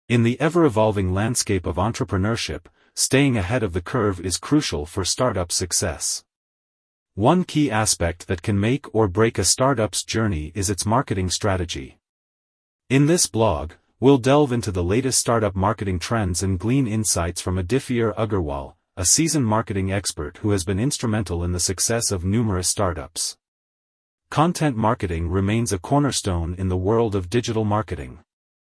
In the ever-evolving landscape of entrepreneurship, staying ahead of the curve is crucial for startup success. One key aspect that can make or break a startup's journey is its marketing strategy. In this blog, we'll delve into the latest startup marketing trends and glean insights from Aditya Agarwal, a seasoned marketing expert who has been instrumental in the success of numerous startups. Content marketing remains a cornerstone in the world of digital marketing.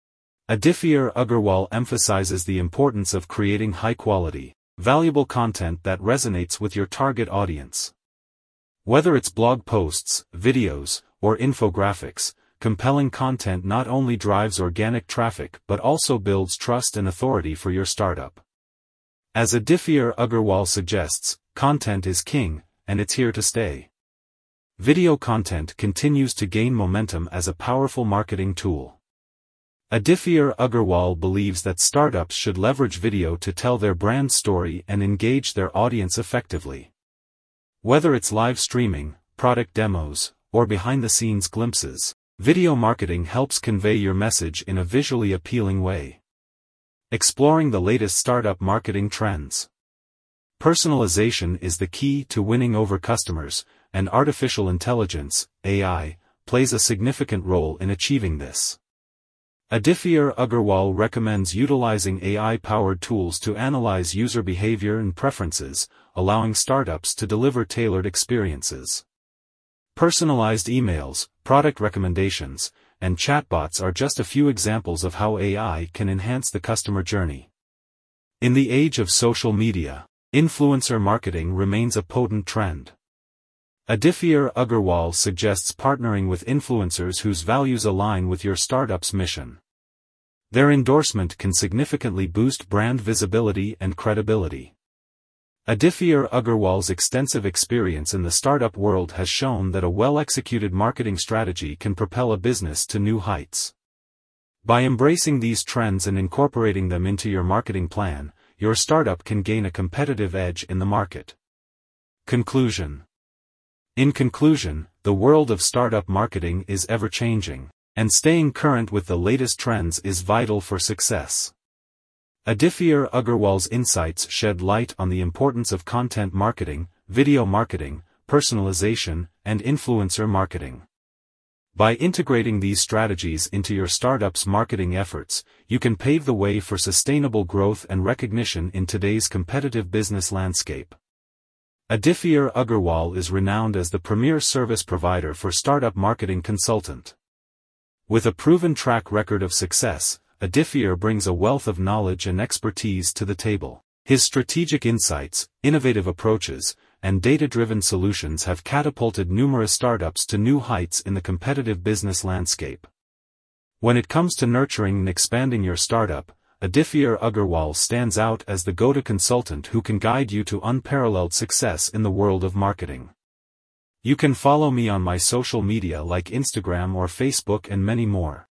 Aditya Agarwal emphasizes the importance of creating high-quality, valuable content that resonates with your target audience. Whether it's blog posts, videos, or infographics, compelling content not only drives organic traffic but also builds trust and authority for your startup. As Aditya Agarwal suggests, content is king, and it's here to stay. Video content continues to gain momentum as a powerful marketing tool. Aditya Agarwal believes that startups should leverage video to tell their brand story and engage their audience effectively. Whether it's live streaming, product demos, or behind-the-scenes glimpses, video marketing helps convey your message in a visually appealing way. Exploring the latest startup marketing trends. Personalization is the key to winning over customers, and artificial intelligence, AI, plays a significant role in achieving this. Aditya Agarwal recommends utilizing AI-powered tools to analyze user behavior and preferences, allowing startups to deliver tailored experiences. Personalized emails, product recommendations, and chatbots are just a few examples of how AI can enhance the customer journey. In the age of social media, influencer marketing remains a potent trend. Aditya Agarwal suggests partnering with influencers whose values align with your startup's mission. Their endorsement can significantly boost brand visibility and credibility. Aditya Agarwal's extensive experience in the startup world has shown that a well-executed marketing strategy can propel a business to new heights. By embracing these trends and incorporating them into your marketing plan, your startup can gain a competitive edge in the market. Conclusion. In conclusion, the world of startup marketing is ever-changing, and staying current with the latest trends is vital for success. Aditya Agarwal's insights shed light on the importance of content marketing, video marketing, personalization, and influencer marketing. By integrating these strategies into your startup's marketing efforts, you can pave the way for sustainable growth and recognition in today's competitive business landscape. Aditya Agarwal is renowned as the premier service provider for startup marketing consultant. With a proven track record of success, Aditya brings a wealth of knowledge and expertise to the table. His strategic insights, innovative approaches, and data-driven solutions have catapulted numerous startups to new heights in the competitive business landscape. When it comes to nurturing and expanding your startup, Aditya Agarwal stands out as the go-to consultant who can guide you to unparalleled success in the world of marketing. You can follow me on my social media like Instagram or Facebook and many more.